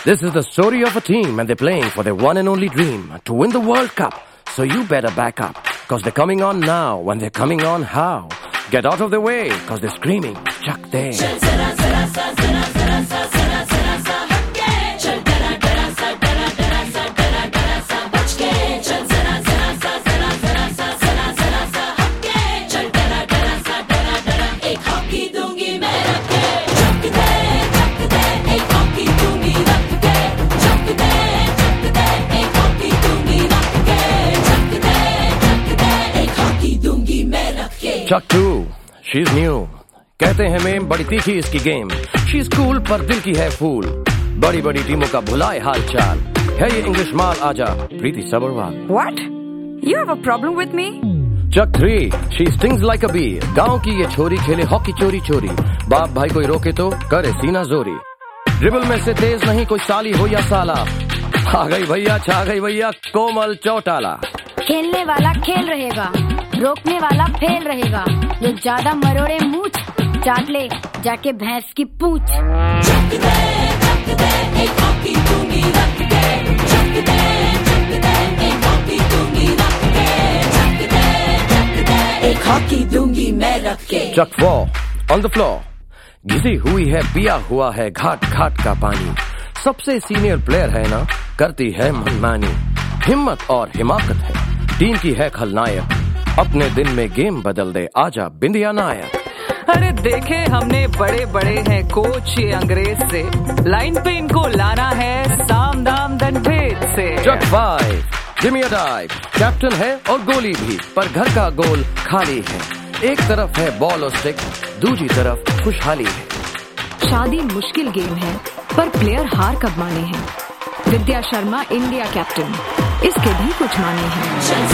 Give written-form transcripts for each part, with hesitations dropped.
This is the story of a team and they're playing for their one and only dream to win the World Cup. So you better back up, cause they're coming on now. When they're coming on, how? Get out of their way, cause they're screaming, Chuck there. Chuck 2, she's new. कहते हैं ma'am बड़ी तीखी इसकी game. She's cool पर दिल की है फूल. बड़ी बड़ी टीमों का भुलाए हाल चाल. है ये इंग्लिश माल आजा प्रीति Sabharwal. What? You have a problem with me? Chuck 3, she stings like a bee. गांव की ये छोरी खेले हॉकी चोरी चोरी. बाप भाई कोई रोके तो करे सीना जोरी. ड्रिबल में से तेज नहीं कोई साली हो या साला. आ गई भैया छा गई भैया कोमल चौटाला. खेलने वाला खेल रहेगा, रोकने वाला फेल रहेगा. जो ज्यादा मरोड़े मूछ चाट ले जाके भैंस की पूंछ. एक हॉकी दूंगी मैं रख के. Chuck 4, on the floor. घिसी हुई है पिया हुआ है घाट घाट का पानी. सबसे सीनियर प्लेयर है ना, करती है मनमानी. हिम्मत और हिमाकत है, टीम की है खलनायक. अपने दिन में गेम बदल दे आजा बिंदिया नायक. अरे देखे हमने बड़े बड़े हैं कोच ये अंग्रेज से. लाइन पे इनको लाना है साम दाम दंड भेद से. Chuck 5, give me a dive. Captain है और गोली भी, पर घर का गोल खाली है. एक तरफ है बॉल और स्टिक, दूसरी तरफ खुशहाली है. शादी मुश्किल गेम है, पर प्लेयर हार कब माने हैं. विद्या शर्मा इंडिया कैप्टन, इसके भी कुछ माने हैं.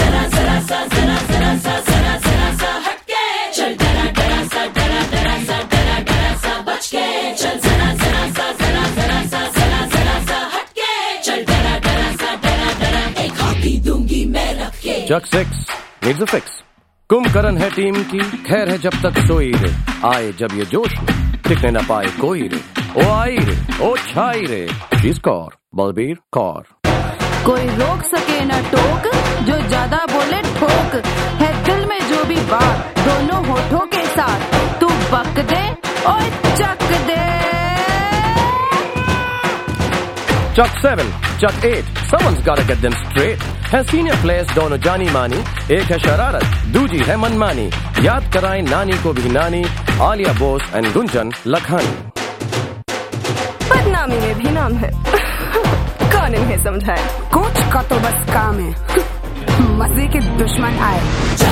Chuck 6, needs a fix. Kumbhakarna है टीम की, खैर है जब तक सोई रे. आए जब ये जोश में टिकने न पाए कोई रे. ओ आई रे, ओ छाई रे. She score, Balbir Kaur. कोई रोक सके न टोक, जो ज्यादा बोले ठोक. है दिल में जो भी बात, दोनों होठों के साथ. तू बक दे और चक दे. Chuck 7, Chuck 8, someone's gotta get them straight. है सीनियर प्लेयर्स दोनों जानी मानी. एक है शरारत, दूजी है मनमानी. याद कराएं नानी को भी नानी. आलिया बोस एंड गुंजन लखानी. बदनामी में भी नाम है. कौन इन्हें समझाए. कोच का तो बस काम है मजे के दुश्मन आए.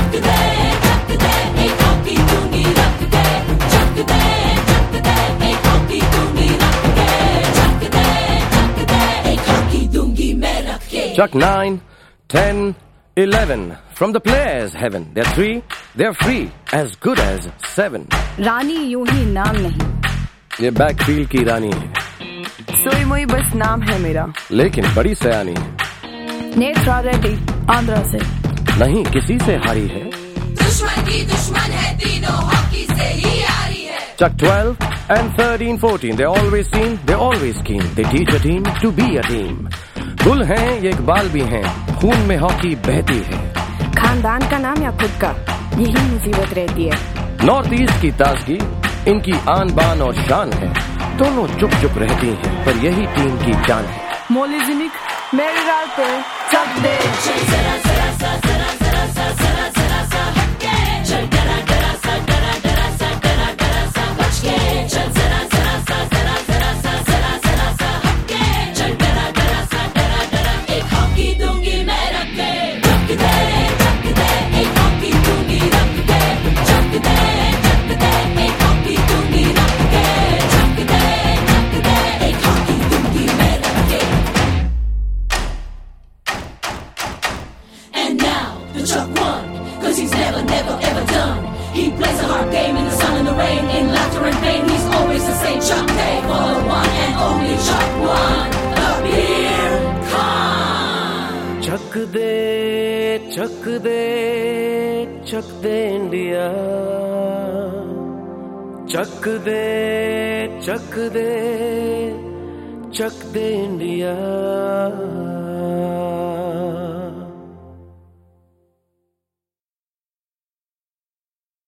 Chuck 9, 10, 11. From the players' heaven. They're 3, they're free, as good as 7. रानी यूं ही नाम नहीं, ये बैकफील्ड की रानी है, सोई मोई बस नाम है मेरा. लेकिन बड़ी सयानी है. नेत्रा रेड्डी आंध्रा से, नहीं किसी से हारी है. दुश्मन की दुश्मन है तीनों, हॉकी से ही आ रही है. Chuck 12 and 13, 14. They're always seen, they're always keen. They teach a team to be a team. गुल हैं ये इकबाल भी हैं, खून में हॉकी बहती है. खानदान का नाम या खुद का, यही मुसीबत रहती है. नॉर्थ ईस्ट की ताजगी इनकी आन बान और शान है. दोनों चुप चुप रहती हैं, पर यही टीम की जान है. मोलिजिनिक मेरे राल पे चक दे. Chuck 1, 'cause he's never, never, ever done. He plays a hard game in the sun and the rain, in laughter and pain. He's always the same. Chuck Day for the one and only Chuck 1, Kabir Khan. चक दे चक दे चक दे India. चक दे चक दे इंडिया।